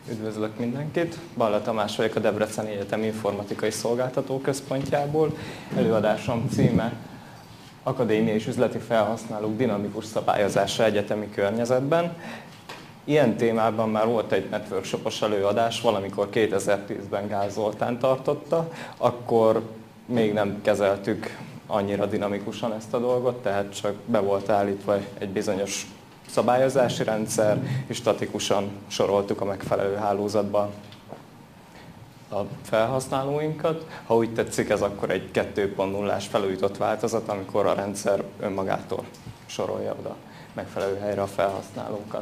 Üdvözlök mindenkit! Balla Tamás vagyok a Debreceni Egyetem Informatikai Szolgáltató Központjából. Előadásom címe Akadémiai és üzleti felhasználók dinamikus szabályozása egyetemi környezetben. Ilyen témában már volt egy networkshopos előadás, valamikor 2010-ben Gál Zoltán tartotta, akkor még nem kezeltük annyira dinamikusan ezt a dolgot, tehát csak be volt állítva egy bizonyos szabályozási rendszer, és statikusan soroltuk a megfelelő hálózatba a felhasználóinkat. Ha úgy tetszik, ez akkor egy 2.0-ás felújított változat, amikor a rendszer önmagától sorolja oda megfelelő helyre a felhasználókat.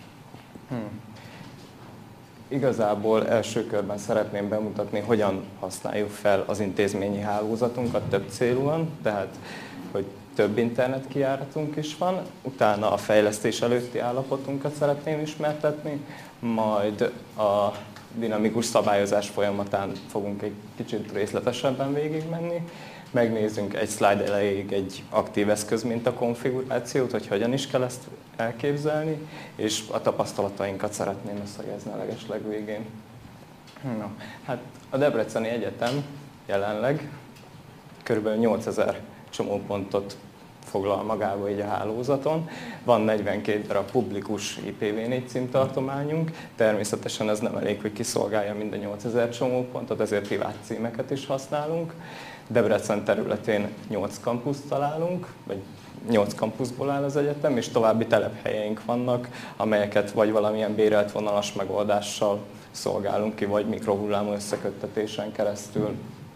Igazából első körben szeretném bemutatni, hogyan használjuk fel az intézményi hálózatunkat több célúan, tehát hogy több internetkijáratunk is van, utána a fejlesztés előtti állapotunkat szeretném ismertetni, majd a dinamikus szabályozás folyamatán fogunk egy kicsit részletesebben végigmenni, megnézzünk egy slide elejéig egy aktív eszköz mintakonfigurációt, hogy hogyan is kell ezt elképzelni, és a tapasztalatainkat szeretném összegezni a legeslegvégén. Na, hát a Debreceni Egyetem jelenleg kb. 8000 csomópontot foglal magába így a hálózaton. Van 42 darab publikus IPv4 címtartományunk, természetesen ez nem elég, hogy kiszolgálja minden 8000 csomópontot, ezért privát címeket is használunk. Debrecen területén 8 kampuszt találunk, vagy 8 kampuszból áll az egyetem, és további telephelyeink vannak, amelyeket vagy valamilyen bérelt vonalas megoldással szolgálunk ki, vagy mikrohullámú összeköttetésen keresztül.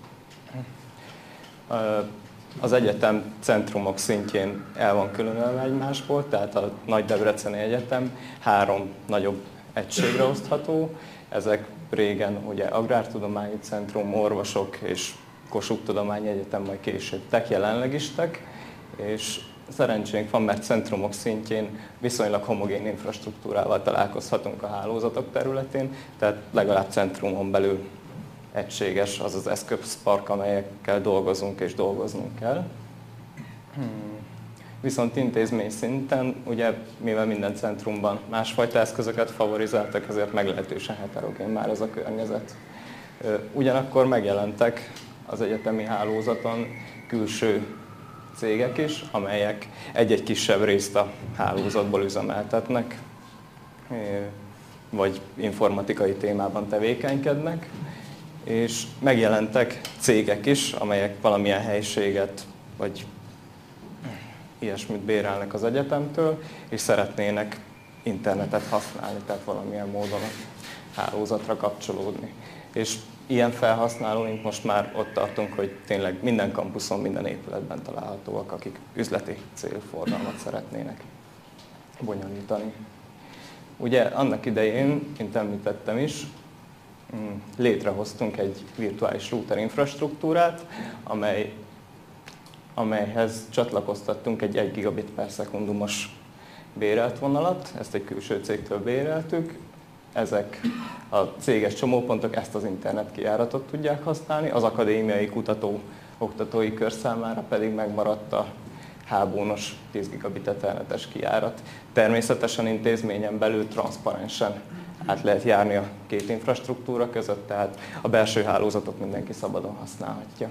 Az egyetem centrumok szintjén el van különülve egymásból, tehát a Nagy Debreceni Egyetem 3 nagyobb egységre osztható. Ezek régen ugye Agrártudományi Centrum, Orvosok és Kossuth Tudományi Egyetem, majd később TEK, jelenleg is TEK, és szerencsénk van, mert centrumok szintjén viszonylag homogén infrastruktúrával találkozhatunk a hálózatok területén, tehát legalább centrumon belül egységes az az eszközpark, amelyekkel dolgozunk és dolgoznunk kell. Viszont intézmény szinten, ugye mivel minden centrumban másfajta eszközöket favorizáltak, ezért meglehetősen heterogén már ez a környezet. Ugyanakkor megjelentek az egyetemi hálózaton külső cégek is, amelyek egy-egy kisebb részt a hálózatból üzemeltetnek, vagy informatikai témában tevékenykednek, és megjelentek cégek is, amelyek valamilyen helyiséget vagy ilyesmit bérelnek az egyetemtől, és szeretnének internetet használni, tehát valamilyen módon a hálózatra kapcsolódni. És ilyen felhasználóink most már ott tartunk, hogy tényleg minden kampuszon, minden épületben találhatóak, akik üzleti célforgalmat szeretnének bonyolítani. Ugye annak idején, mint említettem is, létrehoztunk egy virtuális router infrastruktúrát, amelyhez csatlakoztattunk egy 1 gigabit per szekundumos bérelt vonalat, ezt egy külső cégtől béreltük. Ezek a céges csomópontok ezt az internetkijáratot tudják használni, az akadémiai oktatói kör számára pedig megmaradt a hábónos 10 gigabit ethernetes kijárat. Természetesen intézményen belül transzparensen át lehet járni a két infrastruktúra között, tehát a belső hálózatot mindenki szabadon használhatja.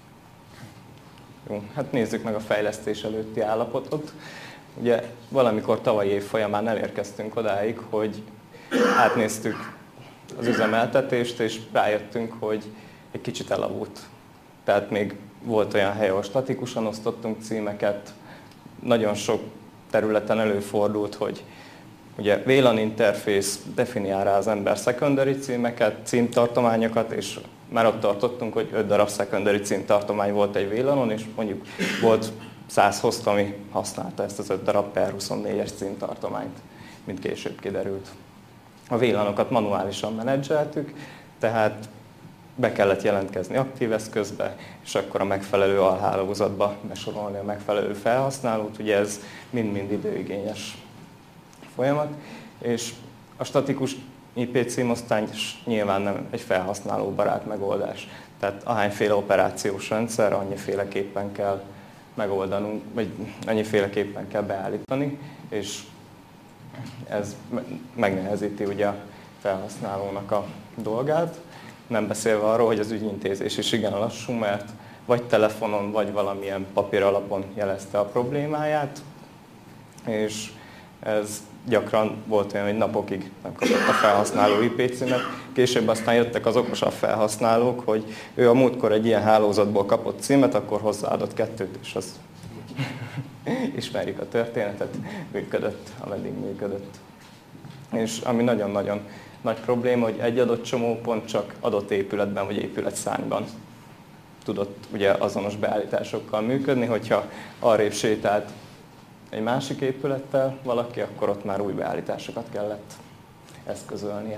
Jó, hát nézzük meg a fejlesztés előtti állapotot. Ugye valamikor tavalyi év folyamán elérkeztünk odáig, hogy átnéztük az üzemeltetést, és rájöttünk, hogy egy kicsit elavult. Tehát még volt olyan hely, ahol statikusan osztottunk címeket, nagyon sok területen előfordult, hogy ugye VLAN interfész definiál rá az ember secondary címeket, címtartományokat, és már ott tartottunk, hogy 5 darab secondary címtartomány volt egy VLAN-on, és mondjuk volt 100 host, ami használta ezt az 5 darab per 24-es címtartományt, mint később kiderült. A VLAN-okat manuálisan menedzseltük, tehát be kellett jelentkezni aktív eszközbe, és akkor a megfelelő alhálózatba besorolni a megfelelő felhasználót. Ugye ez mind-mind időigényes folyamat, és a statikus IP címosztály nyilván nem egy felhasználóbarát megoldás. Tehát ahányféle operációs rendszer, annyiféleképpen kell megoldanunk, vagy annyiféleképpen kell beállítani, és ez megnehezíti ugye a felhasználónak a dolgát. Nem beszélve arról, hogy az ügyintézés is igen lassú, mert vagy telefonon, vagy valamilyen papír alapon jelezte a problémáját, és ez gyakran volt olyan, hogy napokig nem kapott a felhasználó IP címet. Később aztán jöttek az okosabb felhasználók, hogy ő a múltkor egy ilyen hálózatból kapott címet, akkor hozzáadott 2-t, és az ismerjük a történetet, működött, ameddig működött. És ami nagyon-nagyon nagy probléma, hogy egy adott csomópont csak adott épületben vagy épületszárnyban tudott ugye azonos beállításokkal működni, hogyha arrébb sétált egy másik épülettel valaki, akkor ott már új beállításokat kellett eszközölnie.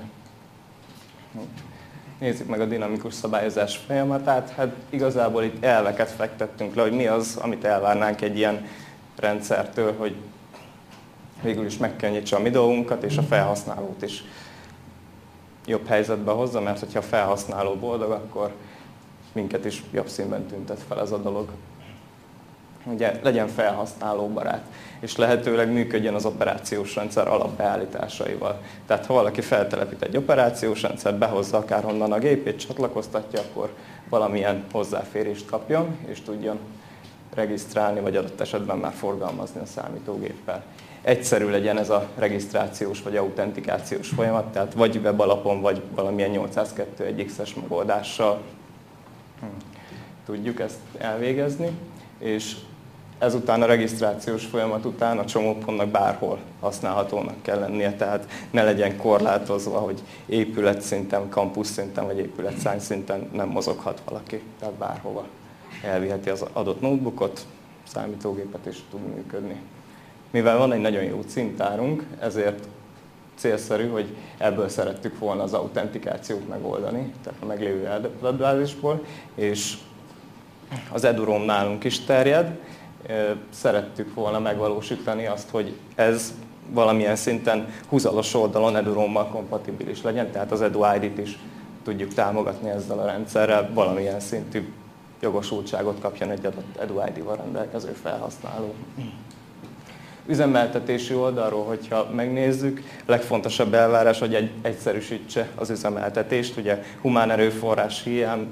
Nézzük meg a dinamikus szabályozás folyamatát. Hát igazából itt elveket fektettünk le, hogy mi az, amit elvárnánk egy ilyen rendszertől, hogy végül is megkönnyítse a mi dolgunkat, és a felhasználót is jobb helyzetbe hozza, mert hogyha a felhasználó boldog, akkor minket is jobb színben tüntet fel ez a dolog. Ugye legyen felhasználóbarát, és lehetőleg működjön az operációs rendszer alapbeállításaival. Tehát ha valaki feltelepít egy operációs rendszert, behozza akárhonnan a gépét, csatlakoztatja, akkor valamilyen hozzáférést kapjon, és tudjon regisztrálni, vagy adott esetben már forgalmazni a számítógéppel. Egyszerű legyen ez a regisztrációs vagy autentikációs folyamat, tehát vagy web alapon, vagy valamilyen 802.1x-es megoldással tudjuk ezt elvégezni, és ezután a regisztrációs folyamat után a csomópontnak bárhol használhatónak kell lennie, tehát ne legyen korlátozva, hogy épületszinten, kampusz szinten vagy épületszárny szinten nem mozoghat valaki, tehát bárhova elviheti az adott notebookot, számítógépet és tud működni. Mivel van egy nagyon jó címtárunk, ezért célszerű, hogy ebből szerettük volna az autentikációt megoldani, tehát a meglévő adatbázisból, és az eduroam nálunk is terjed. Szerettük volna megvalósítani azt, hogy ez valamilyen szinten húzalos oldalon eduroammal kompatibilis legyen, tehát az EduID-t is tudjuk támogatni ezzel a rendszerrel, valamilyen szintű jogosultságot kapjon egy adott EduID-val rendelkező felhasználó. Üzemeltetési oldalról, hogyha megnézzük, a legfontosabb elvárás, hogy egyszerűsítse az üzemeltetést. Ugye humán erőforrás hiány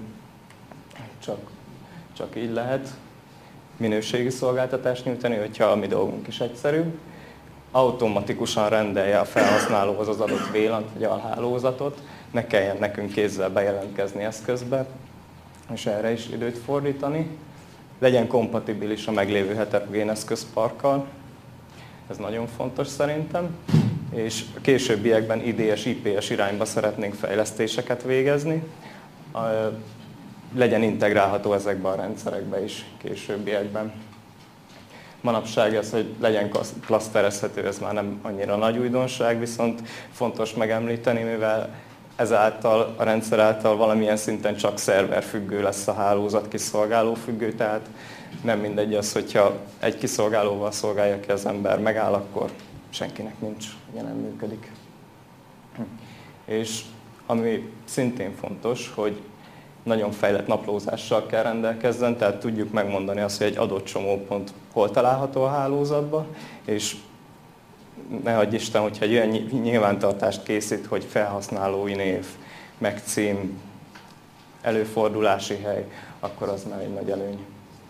csak így lehet minőségi szolgáltatást nyújtani, hogyha a mi dolgunk is egyszerűbb. Automatikusan rendelje a felhasználóhoz az adott VLAN-t vagy alhálózatot, ne kelljen nekünk kézzel bejelentkezni eszközbe, és erre is időt fordítani. Legyen kompatibilis a meglévő heterogén eszközparkkal, ez nagyon fontos szerintem, és a későbbiekben IDS, IPS irányba szeretnénk fejlesztéseket végezni. Legyen integrálható ezekbe a rendszerekbe is későbbiekben. Manapság ez, hogy legyen klaszterezhető, ez már nem annyira nagy újdonság, viszont fontos megemlíteni, mivel ezáltal, a rendszer által valamilyen szinten csak szerverfüggő lesz a hálózat, kiszolgáló függő, tehát nem mindegy az, hogyha egy kiszolgálóval szolgálja ki az ember, megáll, akkor senkinek nincs, ugye nem működik. És ami szintén fontos, hogy nagyon fejlett naplózással kell rendelkezzen, tehát tudjuk megmondani azt, hogy egy adott csomópont hol található a hálózatban, és ne adj Isten, hogyha egy olyan nyilvántartást készít, hogy felhasználói név, meg cím, előfordulási hely, akkor az már egy nagy előny.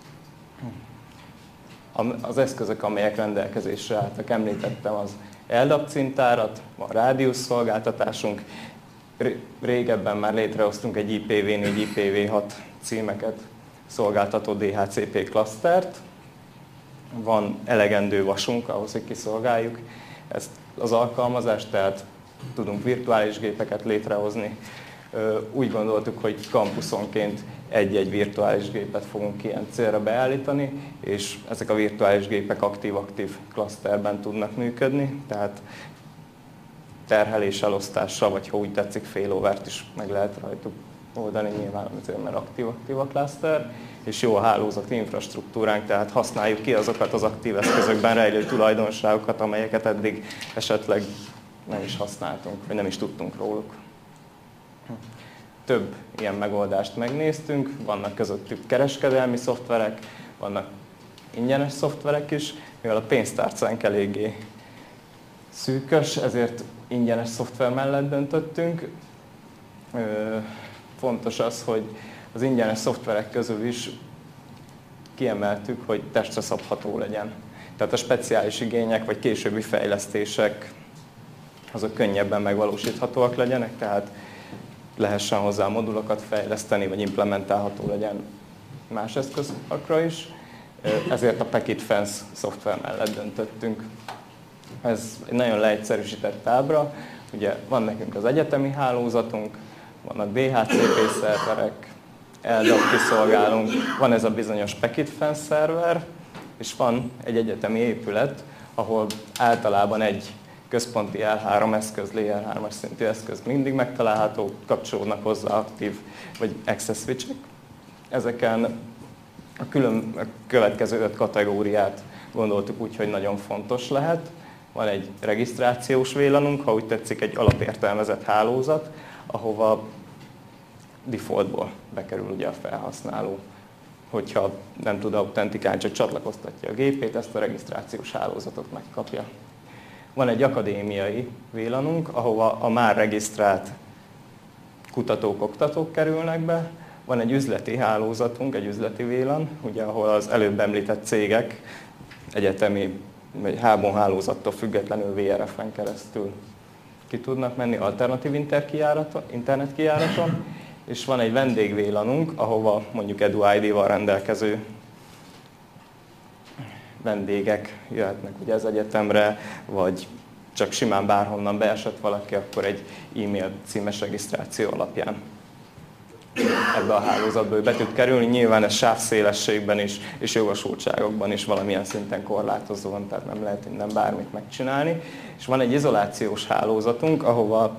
Az eszközök, amelyek rendelkezésre álltak, említettem az LDAP címtárat, van rádiusz szolgáltatásunk, régebben már létrehoztunk egy IPv4, IPv6 címeket szolgáltató DHCP klasztert, van elegendő vasunk ahhoz, hogy kiszolgáljuk ezt az alkalmazást, tehát tudunk virtuális gépeket létrehozni. Úgy gondoltuk, hogy kampuszonként egy-egy virtuális gépet fogunk ilyen célra beállítani, és ezek a virtuális gépek aktív-aktív klaszterben tudnak működni, tehát terhelés elosztással, vagy ha úgy tetszik, failovert is meg lehet rajtuk oldani, nyilván azért, mert aktív a klaszter, és jó a hálózati infrastruktúránk, tehát használjuk ki azokat az aktív eszközökben rejlő tulajdonságokat, amelyeket eddig esetleg nem is használtunk, vagy nem is tudtunk róluk. Több ilyen megoldást megnéztünk, vannak közöttük kereskedelmi szoftverek, vannak ingyenes szoftverek is, mivel a pénztárcánk eléggé szűkös, ezért ingyenes szoftver mellett döntöttünk. Fontos az, hogy az ingyenes szoftverek közül is kiemeltük, hogy testre szabható legyen. Tehát a speciális igények vagy későbbi fejlesztések azok könnyebben megvalósíthatóak legyenek, tehát lehessen hozzá modulokat fejleszteni, vagy implementálható legyen más eszközökre is. Ezért a Packet Fence szoftver mellett döntöttünk. Ez egy nagyon leegyszerűsített ábra. Ugye van nekünk az egyetemi hálózatunk, vannak DHCP szerverek, LDAP kiszolgálunk, van ez a bizonyos Packet Fence szerver, és van egy egyetemi épület, ahol általában egy központi L3 eszköz, Layer 3-as szintű eszköz mindig megtalálható, kapcsolódnak hozzá aktív vagy access switchek. Ezeken a következő 5 kategóriát gondoltuk úgy, hogy nagyon fontos lehet. Van egy regisztrációs VLAN-unk, ha úgy tetszik, egy alapértelmezett hálózat, ahova defaultból bekerül ugye a felhasználó. Hogyha nem tud autentikálni, csak csatlakoztatja a gépét, ezt a regisztrációs hálózatot megkapja. Van egy akadémiai VLAN-unk, ahova a már regisztrált kutatók, oktatók kerülnek be. Van egy üzleti hálózatunk, egy üzleti VLAN, ugye, ahol az előbb említett cégek egyetemi vagy Hábon hálózattól függetlenül VRF-en keresztül ki tudnak menni alternatív internetkijáraton, és van egy vendég VLAN-unk, ahova mondjuk EduID-val rendelkező vendégek jöhetnek ugye az egyetemre, vagy csak simán bárhonnan beesett valaki, akkor egy e-mail címes regisztráció alapján ebbe a hálózatba be tud kerülni. Nyilván ez sávszélességben is, és jogosultságokban is valamilyen szinten korlátozó van, tehát nem lehet innen bármit megcsinálni. És van egy izolációs hálózatunk, ahova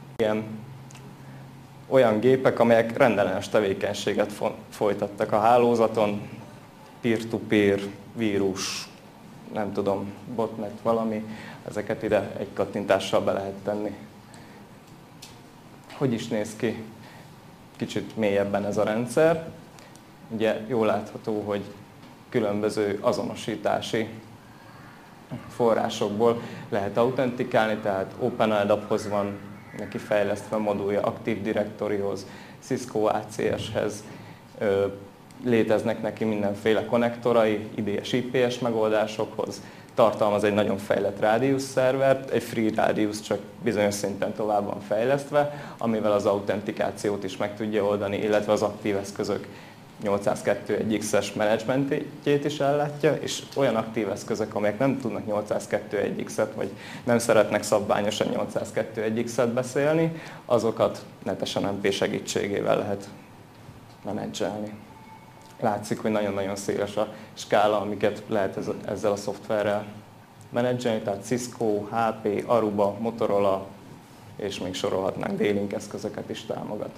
olyan gépek, amelyek rendellenes tevékenységet folytattak a hálózaton, peer-to-peer, vírus, nem tudom, botnet, valami, ezeket ide egy kattintással be lehet tenni. Hogy is néz ki kicsit mélyebben ez a rendszer? Ugye jól látható, hogy különböző azonosítási forrásokból lehet autentikálni, tehát OpenLDAP-hoz van neki fejlesztve modulja, Active Directory-hoz, Cisco ACS-hez, léteznek neki mindenféle konnektorai, IDS, IPS megoldásokhoz, tartalmaz egy nagyon fejlett Radius szervert, egy Free Radius csak bizonyos szinten tovább van fejlesztve, amivel az autentikációt is meg tudja oldani, illetve az aktív eszközök 802.1x-es menedzsmentjét is ellátja, és olyan aktív eszközök, amelyek nem tudnak 802.1x-et, vagy nem szeretnek szabványosan 802.1x-et beszélni, azokat netesen MP segítségével lehet menedzselni. Látszik, hogy nagyon-nagyon széles a skála, amiket lehet ezzel a szoftverrel menedzselni, tehát Cisco, HP, Aruba, Motorola, és még sorolhatnánk, D-Link eszközöket is támogat.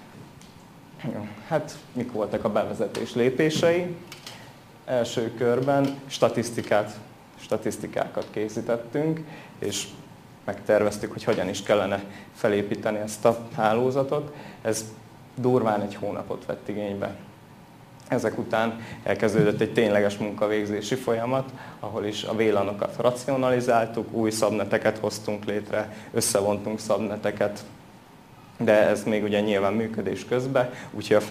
Hát, mik voltak a bevezetés lépései? Első körben statisztikákat készítettünk, és megterveztük, hogy hogyan is kellene felépíteni ezt a hálózatot. Ez durván egy hónapot vett igénybe. Ezek után elkezdődött egy tényleges munkavégzési folyamat, ahol is a VLAN-okat racionalizáltuk, új szabneteket hoztunk létre, összevontunk szabneteket, de ez még ugye nyilván működés közben, úgyhogy a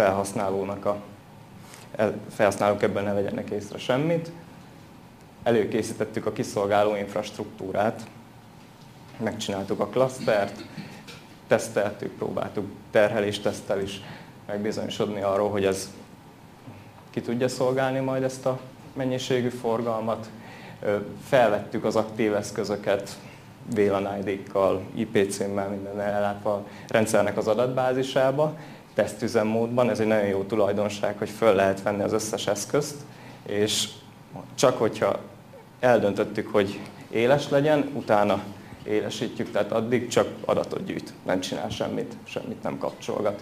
felhasználók ebből ne vegyenek észre semmit. Előkészítettük a kiszolgáló infrastruktúrát, megcsináltuk a klasztert, teszteltük, próbáltuk terhelésteszttel is megbizonyosodni arról, hogy ez ki tudja szolgálni majd ezt a mennyiségű forgalmat. Felvettük az aktív eszközöket VLAN ID-kkal, IP címmel, minden ellátva a rendszernek az adatbázisába, tesztüzemmódban. Ez egy nagyon jó tulajdonság, hogy föl lehet venni az összes eszközt, és csak hogyha eldöntöttük, hogy éles legyen, utána élesítjük, tehát addig csak adatot gyűjt, nem csinál semmit nem kapcsolgat.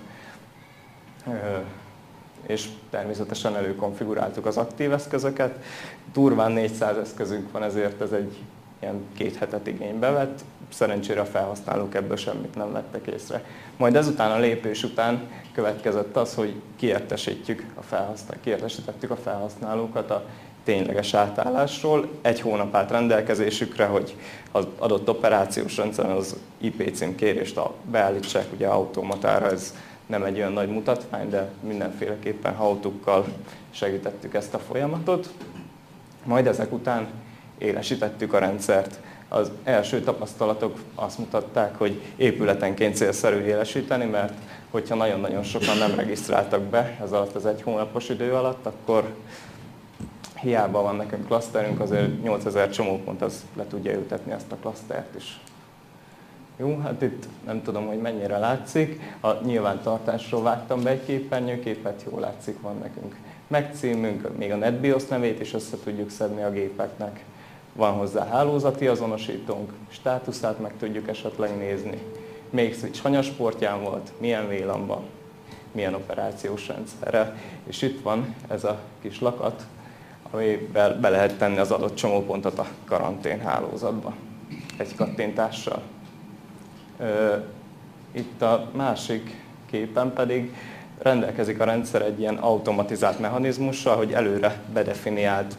És természetesen előkonfiguráltuk az aktív eszközöket. Durván 400 eszközünk van, ezért ez egy ilyen 2 hetet igénybe vett. Szerencsére a felhasználók ebből semmit nem vettek észre. Majd ezután a lépés után következett az, hogy kiértesítettük a felhasználókat a tényleges átállásról. 1 hónap állt rendelkezésükre, hogy az adott operációs rendszeren az IP címkérést beállítsák, ugye automatára, ez nem egy olyan nagy mutatvány, de mindenféleképpen how-tukkal segítettük ezt a folyamatot. Majd ezek után élesítettük a rendszert. Az első tapasztalatok azt mutatták, hogy épületenként célszerű élesíteni, mert hogyha nagyon-nagyon sokan nem regisztráltak be ez alatt az 1 hónapos idő alatt, akkor hiába van nekünk klaszterünk, azért 8000 csomópont az le tudja ültetni ezt a klasztert is. Jó, hát itt nem tudom, hogy mennyire látszik. A nyilvántartásról vágtam be egy képernyőképet, jól látszik, van nekünk megcímünk, még a NetBIOS nevét is össze tudjuk szedni a gépeknek. Van hozzá hálózati azonosítónk, státuszát meg tudjuk esetleg nézni. Még switch hanyasportján volt, milyen VLAN-ban, milyen operációs rendszerre. És itt van ez a kis lakat, amivel be lehet tenni az adott csomópontot a karanténhálózatba egy kattintással. Itt a másik képen pedig rendelkezik a rendszer egy ilyen automatizált mechanizmussal, hogy előre bedefiniált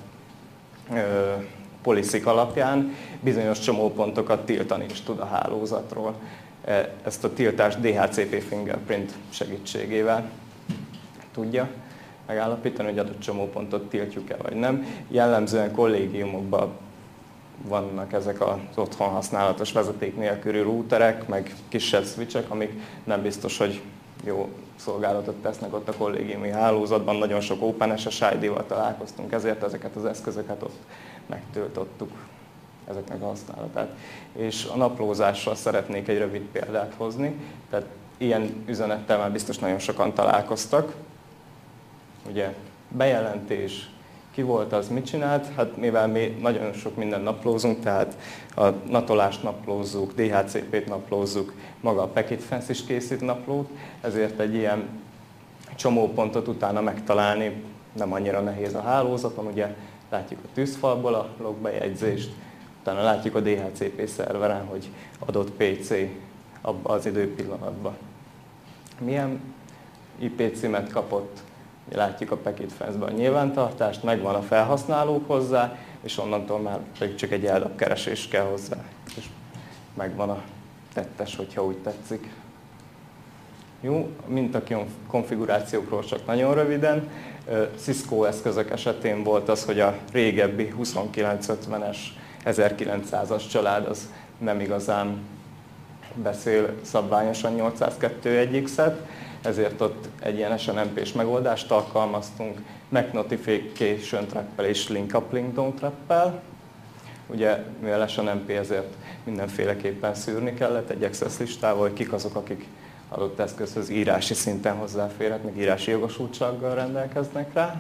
policy alapján bizonyos csomópontokat tiltani is tud a hálózatról. Ezt a tiltást DHCP fingerprint segítségével tudja megállapítani, hogy adott csomópontot tiltjuk-e vagy nem. Jellemzően kollégiumokban vannak ezek az otthon használatos vezeték nélküli routerek, meg kisebb switchek, amik nem biztos, hogy jó szolgálatot tesznek ott a kollégiumi hálózatban. Nagyon sok OpenSSH ID-val találkoztunk, ezért ezeket az eszközöket ott megtiltottuk, ezeknek a használatát. És a naplózással szeretnék egy rövid példát hozni. Tehát ilyen üzenettel már biztos nagyon sokan találkoztak. Ugye bejelentés, ki volt az, mit csinált? Hát mivel mi nagyon sok mindent naplózunk, tehát a natolást naplózzuk, DHCP-t naplózzuk, maga a packet fence is készít naplót, ezért egy ilyen csomópontot utána megtalálni nem annyira nehéz a hálózaton, ugye látjuk a tűzfalból a logbejegyzést, utána látjuk a DHCP szerveren, hogy adott PC abban az időpillanatban milyen IP címet kapott. Látjuk a packet fence-ben a nyilvántartást, megvan a felhasználók hozzá, és onnantól már pedig csak egy eldab keresés kell hozzá, és megvan a tettes, hogyha úgy tetszik. Jó, mintakonfigurációkról csak nagyon röviden. Cisco eszközök esetén volt az, hogy a régebbi 2950-es, 1900-as család az nem igazán beszél szabványosan 802.1x-et, ezért ott egy ilyen SNMP-s megoldást alkalmaztunk, Mac Notification Trap-el és Link Uplink Down Trap-el. Ugye, mivel SNMP, ezért mindenféleképpen szűrni kellett egy access listával, hogy kik azok, akik adott eszközhöz írási szinten hozzáférhetnek, írási jogosultsággal rendelkeznek rá.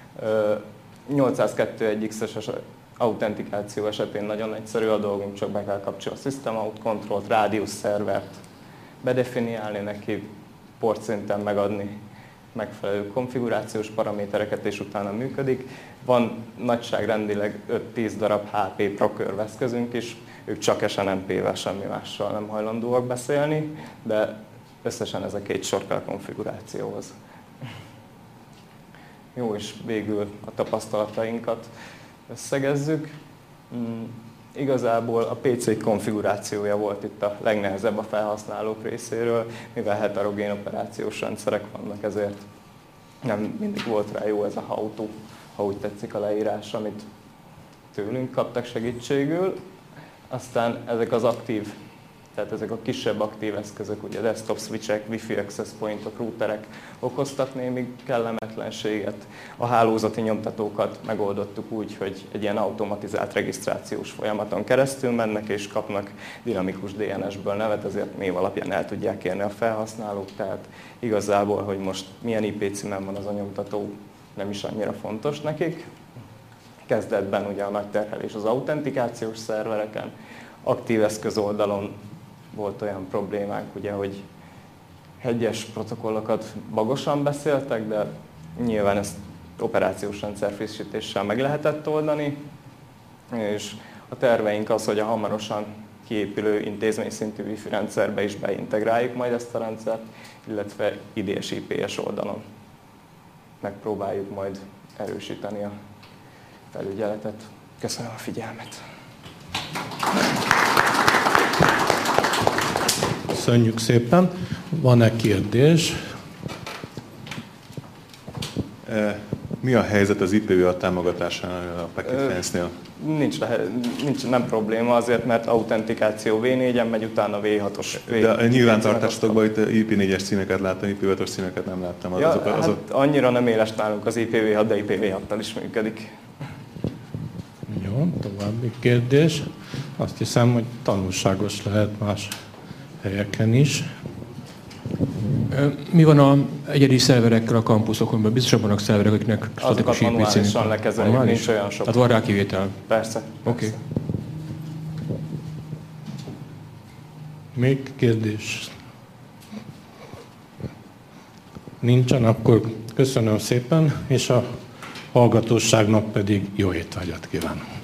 802.1x-es autentikáció esetén nagyon egyszerű a dolgunk, csak be kell kapcsolni a System Out Control-t, Radius szervert, bedefiniálni neki, portszinten megadni megfelelő konfigurációs paramétereket, és utána működik. Van nagyságrendileg 5-10 darab HP ProCurve eszközünk is, ők csak SNMP-vel, semmi mással nem hajlandóak beszélni, de összesen ez a 2 sor kell konfigurációhoz. Jó, és végül a tapasztalatainkat összegezzük. Igazából a PC konfigurációja volt itt a legnehezebb a felhasználók részéről, mivel heterogén operációs rendszerek vannak, ezért nem mindig volt rá jó ez a how-to, ha úgy tetszik a leírás, amit tőlünk kaptak segítségül. Aztán ezek az aktív, tehát ezek a kisebb aktív eszközök, ugye desktop switchek, wifi access pointok, routerek okoztak némi kellemetlenséget. A hálózati nyomtatókat megoldottuk úgy, hogy egy ilyen automatizált regisztrációs folyamaton keresztül mennek, és kapnak dinamikus DNS-ből nevet, ezért név alapján el tudják érni a felhasználók. Tehát igazából, hogy most milyen IP címen van az a nyomtató, nem is annyira fontos nekik. Kezdetben ugye a nagy terhelés az autentikációs szervereken, aktív eszköz oldalon volt olyan problémánk, ugye, hogy egyes protokollokat bagosan beszéltek, de nyilván ezt operációs rendszer frissítéssel meg lehetett oldani, és a terveink az, hogy a hamarosan kiépülő intézményszintű Wi-Fi rendszerbe is beintegráljuk majd ezt a rendszert, illetve IDS-IPS oldalon megpróbáljuk majd erősíteni a felügyeletet. Köszönöm a figyelmet! Köszönjük szépen. Van-e kérdés? Mi a helyzet az IPv6 támogatásánál a Packet Fence-nél? Nem probléma azért, mert autentikáció V4-en megy, utána V6-os. De a nyilvántartásokban itt IP4-es színeket láttam, IPv6-os színeket nem láttam. Annyira nem éles nálunk az IPv6, de IPv6-tal is működik. Jó, további kérdés. Azt hiszem, hogy tanulságos lehet más helyeken is. Mi van az egyedi szerverekkel a kampuszokon? Mert biztosan vannak szerverek, akiknek statikus IP manuálisan lekezeljük, nincs olyan sok. Tehát van rá kivétel? Persze. Oké. Még kérdés? Nincsen, akkor köszönöm szépen, és a hallgatóságnak pedig jó étvágyat kívánok.